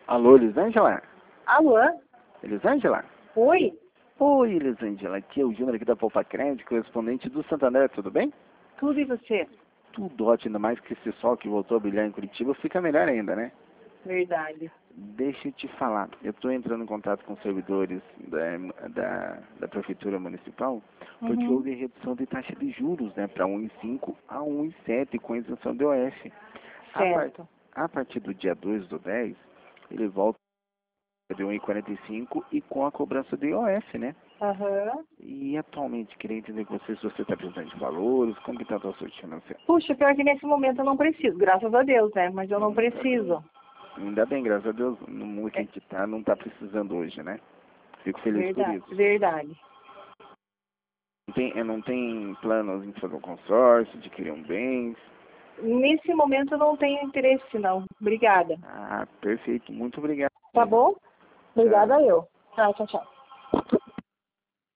Alô, Elisângela? Alô? Elisângela? Oi? Oi, Elisângela. Aqui é o Júnior aqui da Poupa Crédito, correspondente do Santander, tudo bem? Tudo e você? Tudo ótimo, ainda mais que esse sol que voltou a brilhar em Curitiba fica melhor ainda, né? Verdade. Deixa eu te falar, eu estou entrando em contato com servidores da Prefeitura Municipal, porque houve redução de taxa de juros, né, para 1,5 a 1,7 com isenção de OF. Certo. A partir do dia 2/10, ele volta de 1,45 e com a cobrança de IOF, né? Aham. E atualmente, queria entender com você se você está precisando de valores, como que está a tua sorte financeira. Puxa, pior que nesse momento eu não preciso, graças a Deus, né? Mas eu não preciso. Ainda bem, graças a Deus, no mundo que a gente está, não está precisando hoje, né? Fico feliz por Verdade, isso. verdade. Não tem planos em fazer um consórcio, adquirir um bens? Nesse momento eu não tenho interesse, não. Obrigada. Ah, perfeito. Muito obrigado. Tá bom? Tchau. Obrigada eu. Tchau, tchau, tchau.